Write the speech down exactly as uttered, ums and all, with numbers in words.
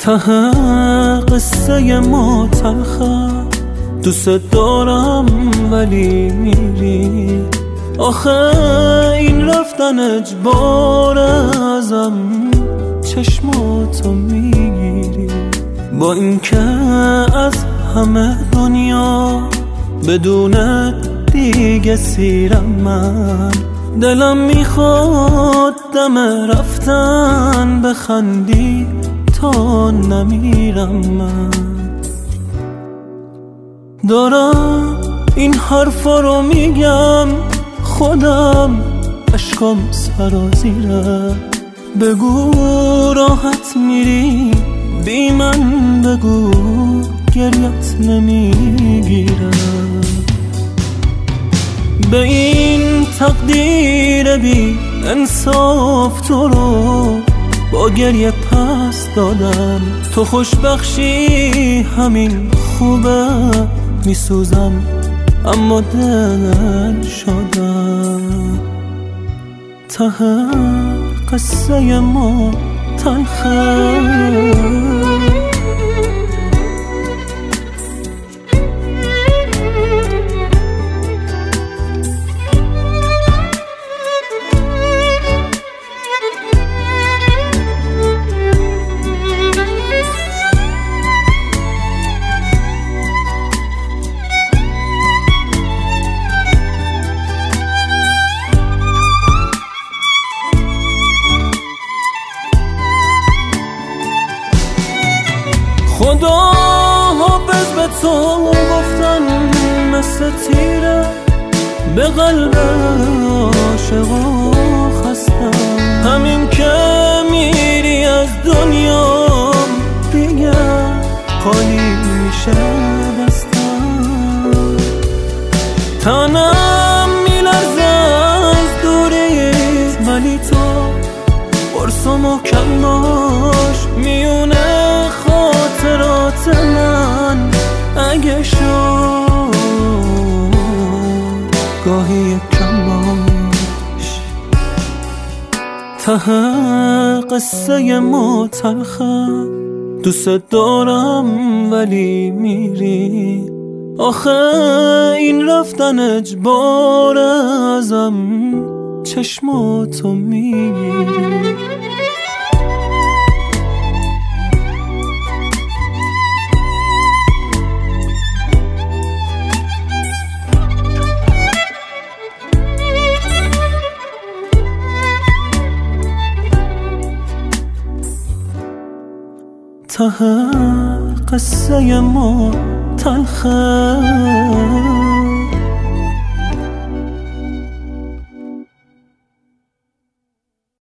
ته قصه ما تلخه، دوست دارم ولی میری. آخه این رفتن اجبار، ازم چشماتو میگیری. با اینکه از همه دنیا بدونت دیگه سیرم من، دلم میخواد دم رفتن بخندی تا نمیرم. من دارم این حرفا رو میگم، خودم اشکام سرازیره. بگو راحت میری بی من، بگو گریت نمیگیره. به این تقدیر بی انصاف تو رو با گریه پس دادم. تو خوشبخشی همین خوبه، میسوزم اما دل شدم. ته قصه ما تلخه. خدا حافظ به تو گفتن، مثل تیره به قلب عاشقا خستم. همین که میری از دنیا دیگه خالی میشه بستم. تنم میلرزه از دوریت، ولی تو قرص و محکم باش. میونه خاطرات من اگه شد گاهی کم باش. ته قصه ما تلخه، دوست دارم ولی میری. آخه این رفتن اجبار، ازم چشماتو میگیری. ته قصه ما تلخه.